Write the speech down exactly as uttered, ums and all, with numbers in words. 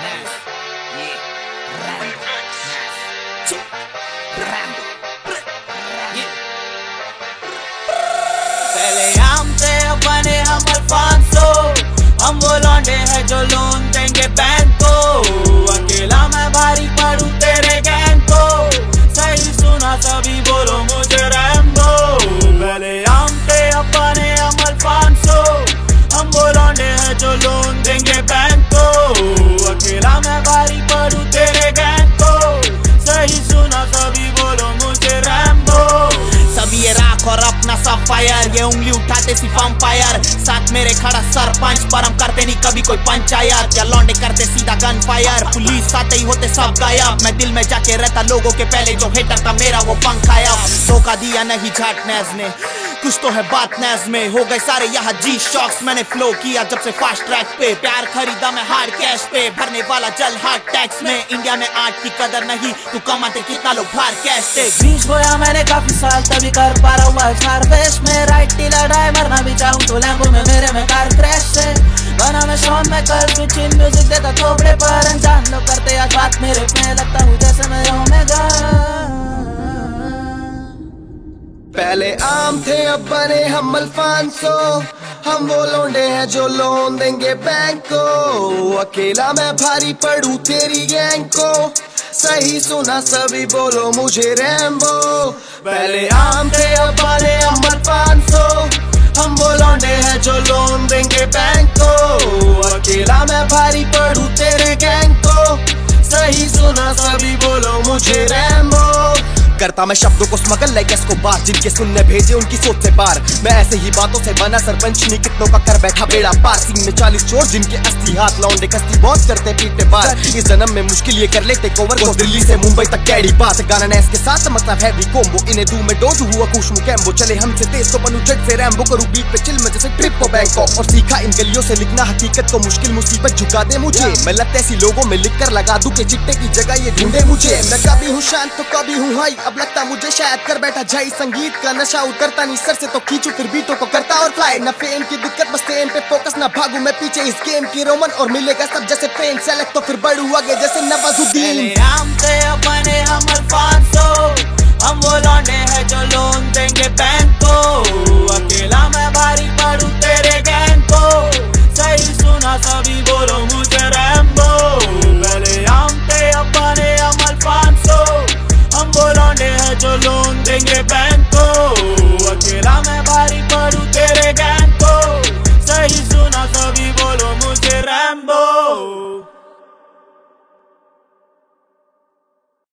पहले हम थे अब बने हम अल्फांसो, हम वो लौंडे हैं जो लोन देंगे बैंक को। अकेला मैं भारी पड़ूं तेरे गैंग को, सही सुना सभी बोलो मुझे रैम्बो। पहले हम थे अब बने हम अल्फांसो, हम वो लौंडे हैं जो लोन देंगे बैंक को। अकेला मैं भारी पड़ूं तेरे गैंग को, सही सुना सभी बोलो मुझे रैम्बो। सभी ये राख और अपना सब फायर, ये उंगली उठाते सी वैम्पायर। साथ मेरे खड़ा सरपंच पर हम करते नहीं कभी कोई पंचायत, या लौंडे करते सीधा गन फायर। पुलिस आते ही होते सब गायब, मैं दिल में जाके रहता लोगों के पहले जो हेटर था मेरा वो पंख आया। धोखा दिया नहीं झाट नैज ने, कुछ तो है बात नैज में। हो गए सारे यहाँ जी शॉक्स, मैंने फ्लो किया जब से फास्ट ट्रैक पे। प्यार खरीदा मैं हार्ड कैश पे, भरने वाला जल हार्ड टैक्स में। इंडिया में आर्ट की कदर नहीं, तू कमाते कितना लोग बाहर कैश टे। बीच बोया मैंने काफी साल तभी कर पा रहा हूँ हार्वेस्ट में। राइट टीला ड्राइवर ना भी चाहूँ तो लैम्बो में मेरे में कार क्रैश से। बना मैं शॉन में कर स्विच इन म्यूजिक देता थोपड़े पर। अनजान लोग करते आज बात मेरे पे, लगता हूँ जैसे मैं ओमेगा। पहले आम थे अब बने हम अल्फांसो, हम वो लौंडे हैं जो लोन देंगे बैंक को। अकेला मैं भारी पड़ूं तेरी गैंग को, सही सुना सभी बोलो मुझे रैम्बो। पहले आम थे अब बने हम अल्फांसो, हम वो लौंडे हैं जो लोन देंगे बैंक को। अकेला मैं भारी पड़ूं तेरे गैंग को, सही सुना सभी बोलो मुझे रैम्बो। करता मैं शब्दों को स्मगल लाइक एस्को बार, जिनके सुनने भेजे उनकी सोच से पार। मैं ऐसे ही बातों से बना सरपंच, नहीं कितनों का कर बैठा बेड़ा पार। सीन में चालीस चोर जिनके अस्थि हाथ लौंडे कस्ती बहुत करते पीटे बार। इस जन्म में मुश्किल ये कर लेते कवर को, दिल्ली से मुंबई तक कैडी बात। गाना नैस के साथ मतलब है भी कोम्बो, इन्हें दू में डोज हुआ कुछ मुकैम्बो। चले हमसे तेज तो बनू जट से रैम्बो, करूँ बीट पे चिल में जैसे ट्रिप को बैंकॉक। और सीखा इन गलियों से लिखना हकीकत को, मुश्किल मुसीबत झुका दे मुझे। मैं लत ऐसी लोगों में लिख कर लगा दूं के चिट्टे की जगह ये ढूंढे मुझे। मैं कभी हूँ शांत तो कभी हूँ हाई, अब लगता मुझे शायद कर बैठा जाई। संगीत का नशा उतरता नहीं सर से तो खींचू फिर बीटों को करता और फ्लाई। न फेम की दिक्कत बस सेम पे फोकस, ना भागू मैं पीछे इस गेम की रोमन। और मिलेगा सब जैसे पेन सेलेक्ट तो फिर बढ़ू आगे जैसे नवाजुद्दीन। हम थे अब बने हम अल्फांसो, हम वो लौंडे हैं जो लोन देंगे बैंक को।